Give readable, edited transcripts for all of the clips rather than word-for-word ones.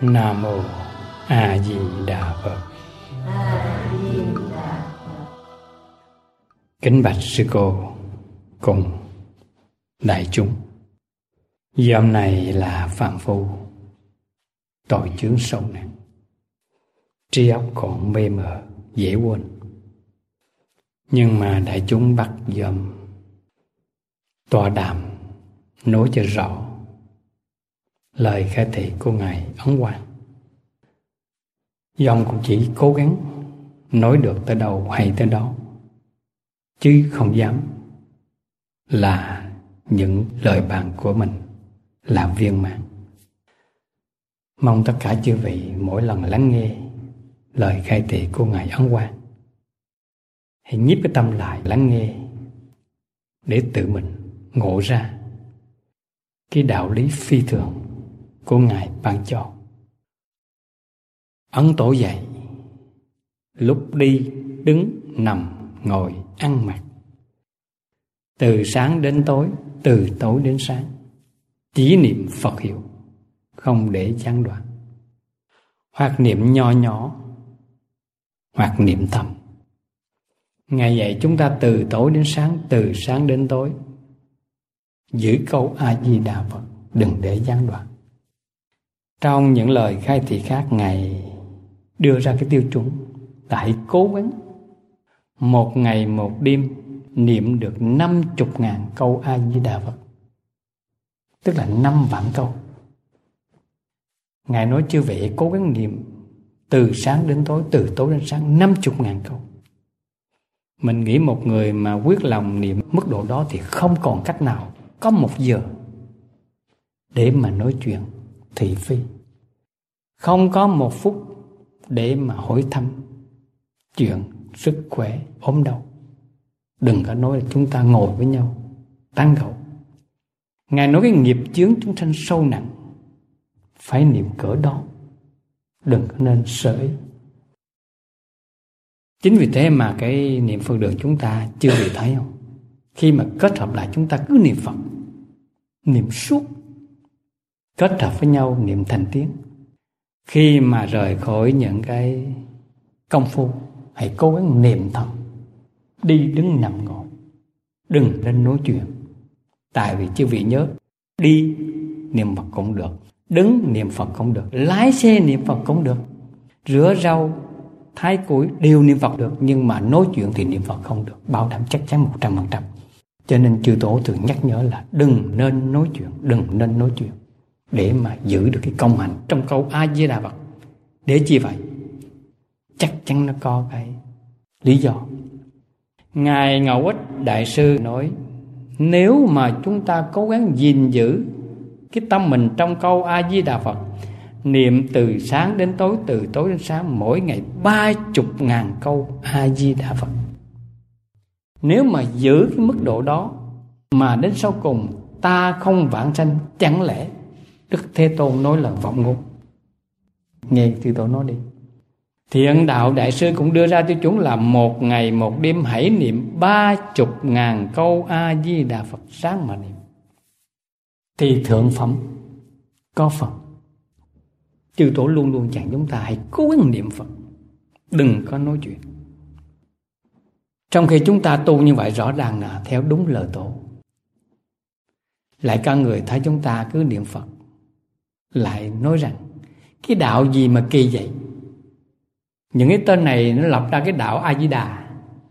Nam mô A Di Đà Phật. Kính bạch sư cô cùng đại chúng. Dòng này là phàm phu, tội chướng sâu nặng, trí óc còn mê mờ, dễ quên. Nhưng mà đại chúng bắt dòm tọa đàm nói cho rõ lời khai thị của Ngài Ấn Quang. Dòng cũng chỉ cố gắng nói được tới đâu hay tới đó, chứ không dám là những lời bàn của mình là viên mãn. Mong tất cả chư vị mỗi lần lắng nghe lời khai thị của Ngài Ấn Quang, hãy nhiếp cái tâm lại lắng nghe để tự mình ngộ ra cái đạo lý phi thường của Ngài ban cho. Ấn Tổ dạy, lúc đi, đứng, nằm, ngồi, ăn mặc, từ sáng đến tối, từ tối đến sáng, chỉ niệm Phật hiệu, không để gián đoạn. Hoặc niệm nho nhỏ, hoặc niệm thầm. Ngài dạy chúng ta từ tối đến sáng, từ sáng đến tối, giữ câu A-di-đà Phật, đừng để gián đoạn. Trong những lời khai thị khác, Ngài đưa ra cái tiêu chuẩn là hãy cố gắng một ngày một đêm niệm được 50.000 câu A-di-đà Phật, tức là 5 vạn câu. Ngài nói chư vị cố gắng niệm từ sáng đến tối, từ tối đến sáng 50.000 câu. Mình nghĩ một người mà quyết lòng niệm mức độ đó thì không còn cách nào có 1 giờ để mà nói chuyện thị phi, không có 1 phút để mà hỏi thăm chuyện sức khỏe, ốm đau. Đừng có nói là chúng ta ngồi với nhau tán gẫu. Ngài nói cái nghiệp chướng chúng sanh sâu nặng, phải niệm cỡ đó, đừng có nên sợ ý. Chính vì thế mà cái niệm Phật đường chúng ta chưa bị thấy không? Khi mà kết hợp lại chúng ta cứ niệm Phật, niệm suốt, kết hợp với nhau niệm thành tiếng. Khi mà rời khỏi những cái công phu, hãy cố gắng niệm thầm, đi đứng nằm ngồi, đừng nên nói chuyện. Tại vì chư vị nhớ, đi niệm Phật cũng được, đứng niệm Phật cũng được, lái xe niệm Phật cũng được, rửa rau, thái củi đều niệm Phật được. Nhưng mà nói chuyện thì niệm Phật không được, bảo đảm chắc chắn 100%. Cho nên chư Tổ thường nhắc nhở là đừng nên nói chuyện, đừng nên nói chuyện, để mà giữ được cái công hạnh trong câu A-di-đà Phật. Để chi vậy? Chắc chắn nó có cái lý do. Ngài Ngẫu Ích Đại Sư nói, nếu mà chúng ta cố gắng gìn giữ cái tâm mình trong câu A-di-đà Phật, niệm từ sáng đến tối, từ tối đến sáng, mỗi ngày 30.000 câu A-di-đà Phật. Nếu mà giữ cái mức độ đó mà đến sau cùng ta không vãng sanh, chẳng lẽ Đức Thế Tôn nói là vọng ngôn? Nghe Chư Tổ nói đi. Thiện Đạo Đại Sư cũng đưa ra tiêu chuẩn là 1 ngày 1 đêm hãy niệm 30.000 câu A-di-đà Phật, sáng mà niệm thì thượng phẩm có Phật. Chư Tổ luôn luôn dặn chúng ta hãy cố gắng niệm Phật, đừng có nói chuyện. Trong khi chúng ta tu như vậy rõ ràng là theo đúng lời Tổ. Lại có người thấy chúng ta cứ niệm Phật, lại nói rằng cái đạo gì mà kỳ vậy? Những cái tên này nó lập ra cái đạo A-di-đà,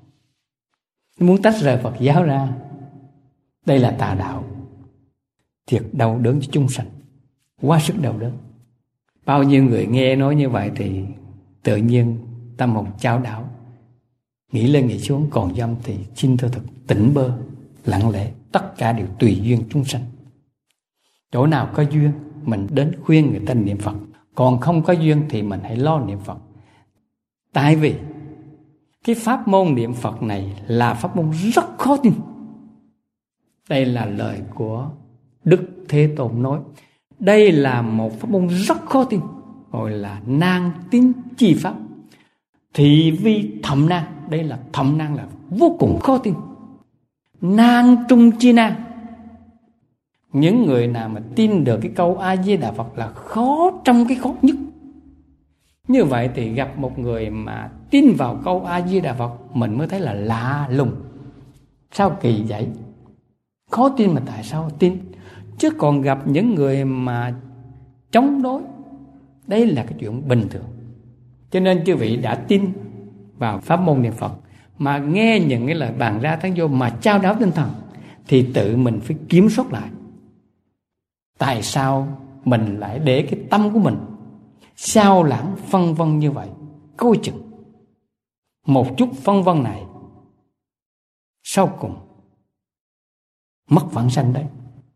nó muốn tách rời Phật giáo ra. Đây là tà đạo, thiệt đau đớn cho chúng sanh, quá sức đau đớn. Bao nhiêu người nghe nói như vậy thì tự nhiên tâm hồn chao đảo, nghĩ lên nghĩ xuống. Còn dâm thì xin thưa thật tỉnh bơ, lặng lẽ, tất cả đều tùy duyên chúng sanh. Chỗ nào có duyên mình đến khuyên người ta niệm Phật, còn không có duyên thì mình hãy lo niệm Phật. Tại vì cái pháp môn niệm Phật này là pháp môn rất khó tin. Đây là lời của Đức Thế Tôn nói. Đây là một pháp môn rất khó tin, gọi là nan tín chi pháp. Thị vi thậm nan, đây là thậm nan là vô cùng khó tin. Nan trung chi nan, những người nào mà tin được cái câu A-di-đà Phật là khó trong cái khó nhất. Như vậy thì gặp một người mà tin vào câu A Di Đà Phật, mình mới thấy là lạ lùng. Sao kỳ vậy? Khó tin mà tại sao tin? Chứ còn gặp những người mà chống đối, đây là cái chuyện bình thường. Cho nên chư vị đã tin vào pháp môn niệm Phật, mà nghe những cái lời bàn ra tán vô mà trao đáo tinh thần, thì tự mình phải kiểm soát lại. Tại sao mình lại để cái tâm của mình sao lãng phân vân như vậy? Coi chừng một chút phân vân này sau cùng mất vãng sanh đấy.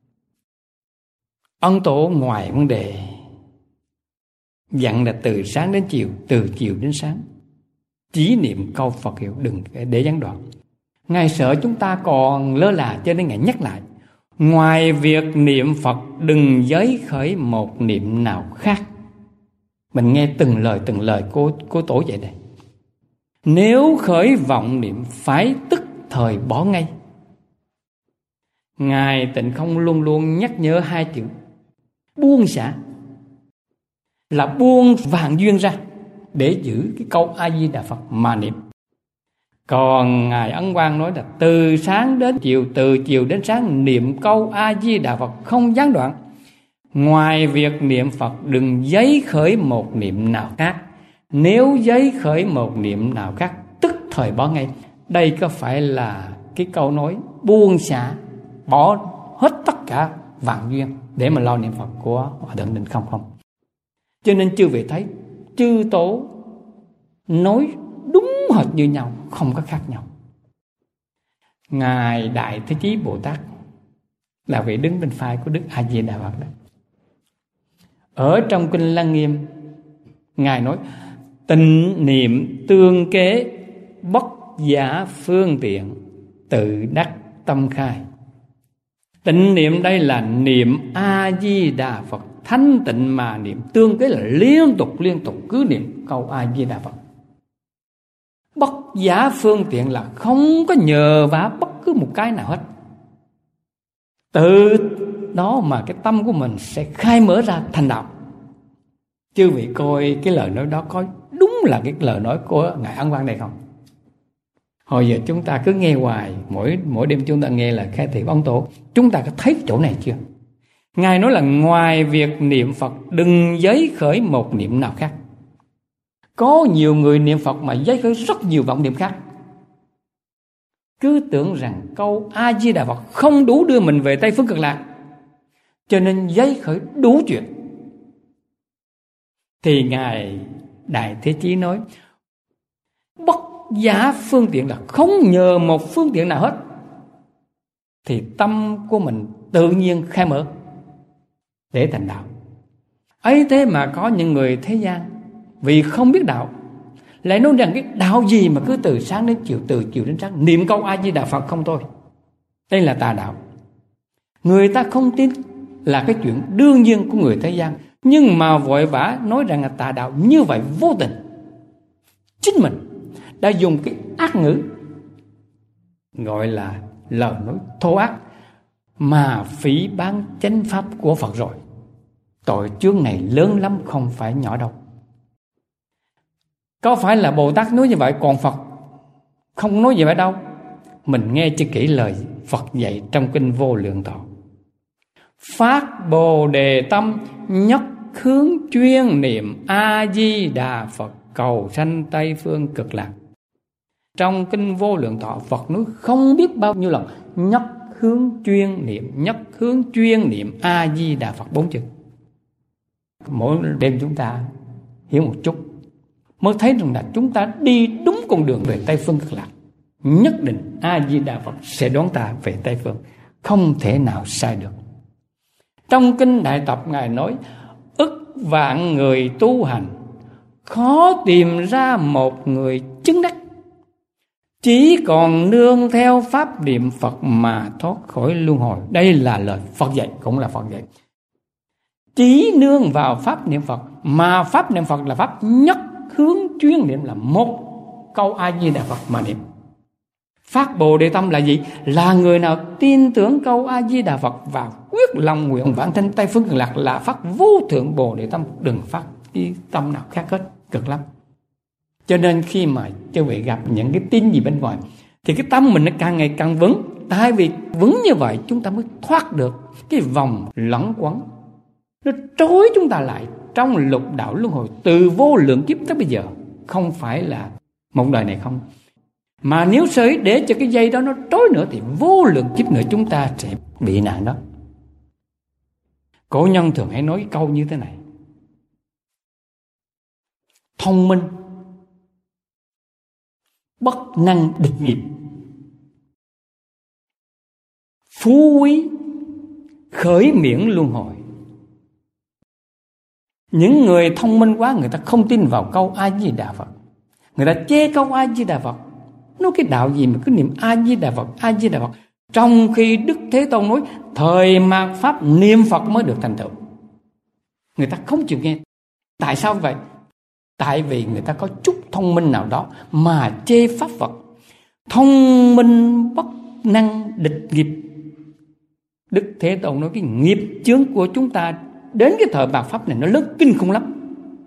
Ấn Tổ ngoài vấn đề dặn là từ sáng đến chiều, từ chiều đến sáng chỉ niệm câu Phật hiệu, đừng để gián đoạn. Ngài sợ chúng ta còn lơ là, cho nên Ngài nhắc lại: ngoài việc niệm Phật đừng giới khởi một niệm nào khác. Mình nghe từng lời cô Tổ vậy đây. Nếu khởi vọng niệm phải tức thời bỏ ngay. Ngài Tịnh Không luôn luôn nhắc nhớ hai chữ buông xả, là buông vạn duyên ra để giữ cái câu A Di Đà Phật mà niệm. Còn Ngài Ấn Quang nói là từ sáng đến chiều, từ chiều đến sáng niệm câu A Di Đà Phật không gián đoạn. Ngoài việc niệm Phật đừng giấy khởi một niệm nào khác. Nếu giấy khởi một niệm nào khác tức thời bỏ ngay. Đây có phải là cái câu nói buông xả, bỏ hết tất cả vạn duyên để mà lo niệm Phật của Hòa Thượng Định Không không? Cho nên chư vị thấy chư Tổ nói đúng hệt như nhau, không có khác nhau. Ngài Đại Thế Chí Bồ Tát là vị đứng bên phải của Đức A Di Đà Phật đó. Ở trong kinh Lăng Nghiêm, Ngài nói tịnh niệm tương kế, bất giả phương tiện, tự đắc tâm khai. Tịnh niệm đây là niệm A Di Đà Phật thanh tịnh mà niệm, tương kế là liên tục cứ niệm câu A Di Đà Phật. Bất giả phương tiện là không có nhờ vả bất cứ một cái nào hết. Từ đó mà cái tâm của mình sẽ khai mở ra thành đạo. Chư vị coi cái lời nói đó có đúng là cái lời nói của Ngài Ấn Quang này không? Hồi giờ chúng ta cứ nghe hoài, mỗi đêm chúng ta nghe là khai thị Ấn Tổ, chúng ta có thấy chỗ này chưa? Ngài nói là ngoài việc niệm Phật đừng giấy khởi một niệm nào khác. Có nhiều người niệm Phật mà giấy khởi rất nhiều vọng niệm khác, cứ tưởng rằng câu A Di Đà Phật không đủ đưa mình về Tây Phương Cực Lạc, cho nên giấy khởi đủ chuyện. Thì Ngài Đại Thế Chí nói bất giả phương tiện là không nhờ một phương tiện nào hết, thì tâm của mình tự nhiên khai mở để thành đạo. Ấy thế mà có những người thế gian vì không biết đạo lại nói rằng cái đạo gì mà cứ từ sáng đến chiều, từ chiều đến sáng niệm câu A Di Đà Phật không thôi. Đây là tà đạo. Người ta không tin là cái chuyện đương nhiên của người thế gian, nhưng mà vội vã nói rằng là tà đạo, như vậy vô tình chính mình đã dùng cái ác ngữ, gọi là lời nói thô ác, mà phỉ báng chánh pháp của Phật rồi. Tội chướng này lớn lắm, không phải nhỏ đâu. Có phải là Bồ Tát nói như vậy, còn Phật không nói như vậy đâu? Mình nghe cho kỹ lời Phật dạy trong kinh Vô Lượng Thọ: phát Bồ Đề tâm, nhất hướng chuyên niệm A Di Đà Phật, cầu sanh Tây Phương Cực Lạc. Trong kinh Vô Lượng Thọ, Phật nói không biết bao nhiêu lần nhất hướng chuyên niệm A Di Đà Phật 4 chữ. Mỗi đêm chúng ta hiểu một chút mới thấy rằng là chúng ta đi đúng con đường về Tây Phương Cực Lạc. Nhất định A Di Đà Phật sẽ đón ta về Tây Phương, không thể nào sai được. Trong kinh Đại Tập Ngài nói ức vạn người tu hành, khó tìm ra một người chứng đắc, chỉ còn nương theo pháp niệm Phật mà thoát khỏi luân hồi. Đây là lời Phật dạy, cũng là Phật dạy. Chỉ nương vào pháp niệm Phật, mà pháp niệm Phật là pháp nhất hướng chuyên niệm, là một câu A Di Đà Phật mà niệm. Phát Bồ Đề tâm là gì? Là người nào tin tưởng câu A Di Đà Phật và quyết lòng nguyện bản thân Tây Phương Cực Lạc, là phát vô thượng Bồ Đề tâm, đừng phát cái tâm nào khác hết. cực lắm. Cho nên khi mà chư vị gặp những cái tin gì bên ngoài thì cái tâm mình nó càng ngày càng vững. Tại vì vững như vậy chúng ta mới thoát được cái vòng lẩn quẩn, nó trói chúng ta lại trong lục đạo luân hồi từ vô lượng kiếp tới bây giờ. Không phải là một đời này không, mà nếu sới để cho cái dây đó nó trói nữa thì vô lượng kiếp nữa chúng ta sẽ bị nạn đó. Cổ nhân thường hay nói câu như thế này: thông minh bất năng địch nghiệp, phú quý khởi miễn luân hồi. Những người thông minh quá, người ta không tin vào câu A Di Đà Phật, người ta chê câu A Di Đà Phật. Nói cái đạo gì mà cứ niệm A Di Đà Phật, A Di Đà Phật, trong khi Đức Thế Tôn nói thời mạt pháp niệm Phật mới được thành tựu. Người ta không chịu nghe. Tại sao vậy? Tại vì người ta có chút thông minh nào đó mà chê pháp Phật. Thông minh bất năng địch nghiệp. Đức Thế Tôn nói cái nghiệp chướng của chúng ta đến cái thời mạt pháp này nó lớn kinh khủng lắm.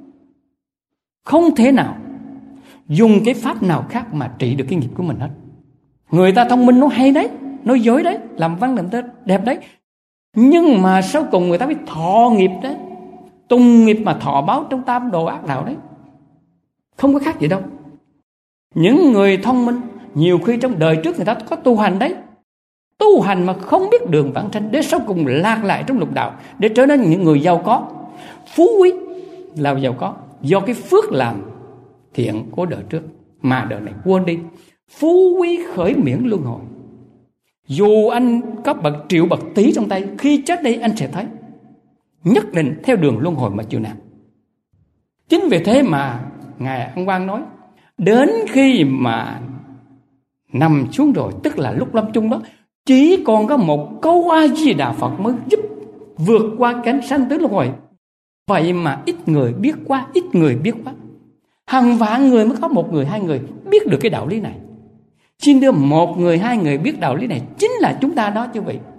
Không thể nào dùng cái pháp nào khác mà trị được cái nghiệp của mình hết. Người ta thông minh nó hay đấy, nó dối đấy, làm văn làm thơ đẹp đấy, nhưng mà sau cùng người ta phải thọ nghiệp đấy, tùng nghiệp mà thọ báo trong tam đồ ác đạo đấy. Không có khác gì đâu. Những người thông minh nhiều khi trong đời trước người ta có tu hành đấy, tu hành mà không biết đường vãng sanh, để sau cùng lạc lại trong lục đạo, để trở nên những người giàu có. Phú quý là giàu có do cái phước làm thiện của đời trước mà đời này quên đi. Phú quý khởi miễn luân hồi. Dù anh có bậc triệu bậc tỷ trong tay, khi chết đây anh sẽ thấy nhất định theo đường luân hồi mà chịu nạn. Chính vì thế mà Ngài Ân Quang nói, đến khi mà nằm xuống rồi, tức là lúc lâm chung đó, chỉ còn có một câu A Di Đà Phật mới giúp vượt qua cánh sanh tử luân hồi. Vậy mà ít người biết quá, ít người biết quá. Hàng vạn người mới có một người, hai người biết được cái đạo lý này. Xin đưa một người, hai người biết đạo lý này chính là chúng ta đó chứ vị.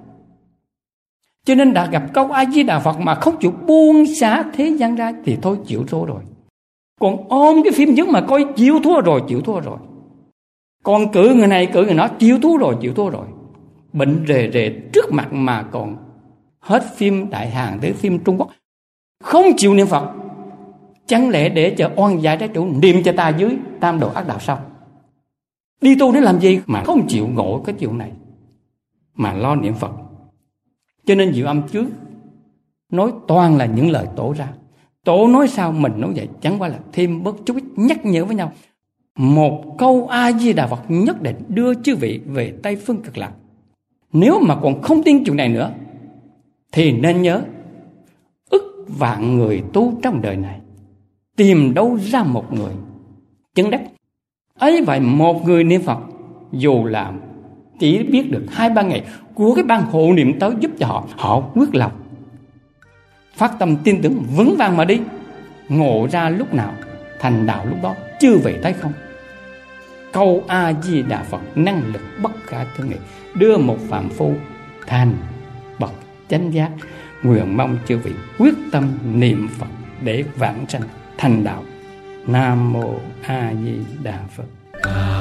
Cho nên đã gặp câu A Di Đà Phật mà không chịu buông xả thế gian ra thì thôi chịu thua rồi. Còn ôm cái phim dứt mà coi chịu thua rồi, chịu thua rồi. Còn cử người này cử người nó, chịu thua rồi, chịu thua rồi. Bệnh rề rề trước mặt mà còn hết phim Đại Hàn tới phim Trung Quốc, không chịu niệm Phật. Chẳng lẽ để cho oan gia trái chủ niệm cho ta dưới tam độ ác đạo sao? Đi tu để làm gì mà không chịu ngộ cái chuyện này mà lo niệm Phật. Cho nên Diệu Âm trước nói toàn là những lời tổ ra. Tổ nói sao mình nói vậy, chẳng qua là thêm bớt chút ít nhắc nhở với nhau. Một câu A Di Đà Phật nhất định đưa chư vị về Tây Phương Cực Lạc. Nếu mà còn không tin chuyện này nữa thì nên nhớ, ức vạn người tu trong đời này, tìm đâu ra một người chứng đắc. Ấy vậy một người niệm Phật, dù là chỉ biết được 2-3 ngày của cái ban hộ niệm tới giúp cho họ quyết lòng phát tâm tin tưởng vững vàng mà đi, ngộ ra lúc nào thành đạo lúc đó. Chư vị thấy không? Câu A Di Đà Phật năng lực bất khả tư nghị, đưa một phàm phu thành bậc chánh giác. Nguyện mong chư vị quyết tâm niệm Phật để vãng sanh thành đạo. Nam mô A Di Đà Phật.